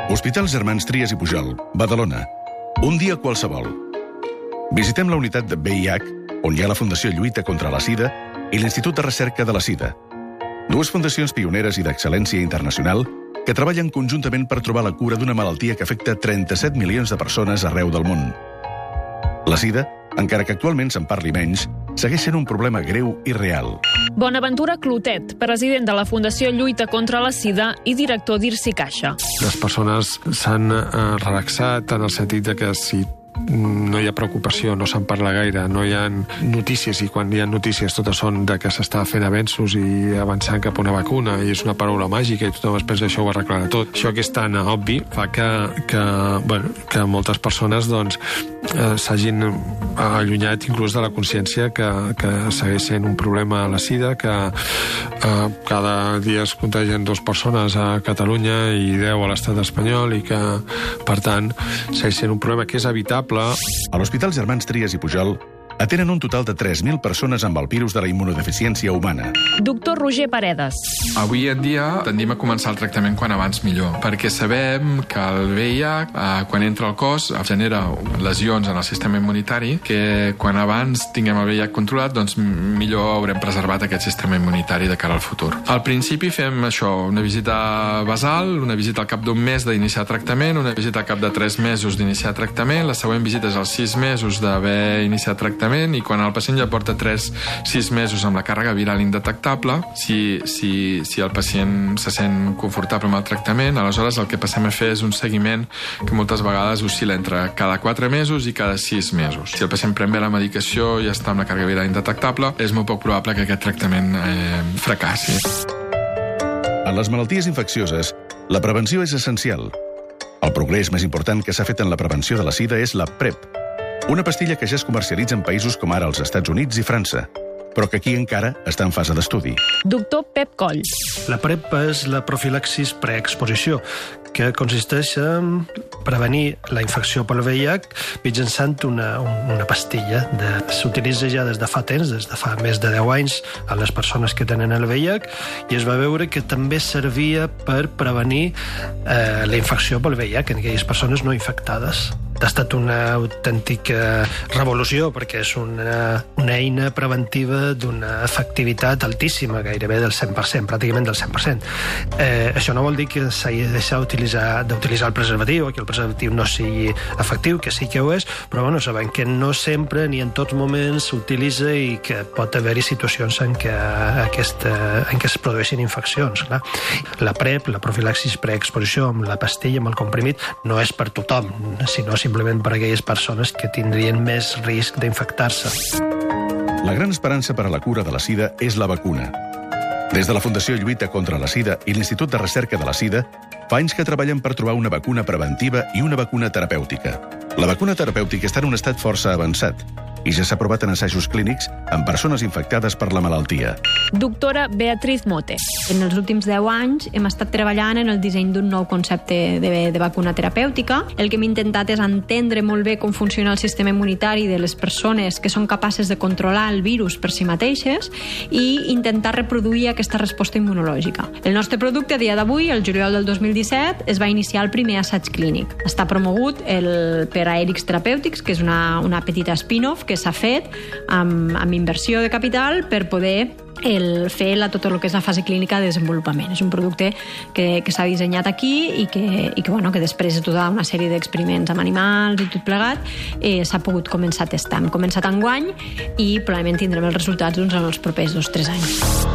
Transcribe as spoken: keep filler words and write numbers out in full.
Hospitals Germans Trias i Pujol, Badalona. Un dia qualsevol. Visitem la unitat de V I H, on hi ha la Fundació Lluita contra la Sida i l'Institut de Recerca de la Sida. Dues fundacions pioneres i d'excel·lència internacional que treballen conjuntament per trobar la cura d'una malaltia que afecta trenta-set milions de persones arreu del món. La sida, encara que actualment se'n parli menys, segueix sent un problema greu i real. Bonaventura Clotet, president de la Fundació Lluita contra la Sida i director d'Irsi Caixa. Les persones s'han eh, relaxat en el sentit de que si no hi ha preocupació, no se'n parla gaire, no hi ha notícies, i quan hi ha notícies totes són de que s'està fent avenços i avançant cap a una vacuna, i és una paraula màgica i tothom es pensa que això ho arreglarà tot. Això que és tan obvi fa que, que, bueno, que moltes persones doncs, eh, s'hagin allunyat inclús de la consciència que, que segueix sent un problema a la sida, que eh, cada dia es contagien dues persones a Catalunya i deu a l'estat espanyol, i que, per tant, segueix sent un problema que és evitable. A l'Hospital Germans Trias i Pujol atenen un total de tres mil persones amb el virus de la immunodeficiència humana. Doctor Roger Paredes. Avui en dia tendim a començar el tractament quan abans millor, perquè sabem que el V I H, eh, quan entra al cos, genera lesions en el sistema immunitari, que quan abans tinguem el V I H controlat, doncs millor haurem preservat aquest sistema immunitari de cara al futur. Al principi fem això, una visita basal, una visita al cap d'un mes d'iniciar tractament, una visita al cap de tres mesos d'iniciar tractament, la següent visita és als sis mesos d'haver iniciat tractament, i quan el pacient ja porta tres a sis mesos amb la càrrega viral indetectable, si, si, si el pacient se sent confortable amb el tractament, aleshores el que passem a fer és un seguiment que moltes vegades oscil·la entre cada quatre mesos i cada sis mesos. Si el pacient pren bé la medicació i està amb la càrrega viral indetectable, és molt poc probable que aquest tractament eh, fracassi. En les malalties infeccioses, la prevenció és essencial. El progrés més important que s'ha fet en la prevenció de la sida és la PrEP, una pastilla que ja es comercialitza en països com ara els Estats Units i França, però que aquí encara està en fase d'estudi. Doctor Pep Coll. La PrEP és la profilaxis preexposició, que consisteix en prevenir la infecció pel V I H mitjançant una, una pastilla. De, s'utilitza ja des de fa temps, des de fa més de deu anys, a les persones que tenen el V I H, i es va veure que també servia per prevenir eh, la infecció pel V I H en aquelles persones no infectades. Ha estat una autèntica revolució, perquè és una, una eina preventiva d'una efectivitat altíssima, gairebé del cent per cent, pràcticament del cent per cent. Eh, això no vol dir que s'hagi de deixar d'utilitzar, d'utilitzar el preservatiu, que el preservatiu no sigui efectiu, que sí que ho és, però bueno, sabem que no sempre ni en tots moments s'utilitza i que pot haver-hi situacions en què, aquesta, en què es produeixin infeccions. Clar. La PrEP, la profilaxis preexposició amb la pastilla, amb el comprimit, no és per tothom, sinó simplement per a aquelles persones que tindrien més risc d'infectar-se. La gran esperança per a la cura de la sida és la vacuna. Des de la Fundació Lluita contra la Sida i l'Institut de Recerca de la Sida, fa anys que treballen per trobar una vacuna preventiva i una vacuna terapèutica. La vacuna terapèutica està en un estat força avançat i ja s'ha provat en assajos clínics en persones infectades per la malaltia. Doctora Beatriz Mote. En els últims deu anys hem estat treballant en el disseny d'un nou concepte de, de vacuna terapèutica. El que hem intentat és entendre molt bé com funciona el sistema immunitari de les persones que són capaces de controlar el virus per si mateixes i intentar reproduir aquesta resposta immunològica. El nostre producte a dia d'avui, el juliol del dos mil disset, es va iniciar el primer assaig clínic. Està promogut el, per Aerix Terapèutics, que és una, una petita spin-off que s'ha fet amb, amb inversió de capital per poder el fer la, tot el que és la fase clínica de desenvolupament. És un producte que, que s'ha dissenyat aquí i que, i que, bueno, que després de tota una sèrie d'experiments amb animals i tot plegat eh, s'ha pogut començar a testar. Hem començat enguany i probablement tindrem els resultats doncs, en els propers dos o tres anys.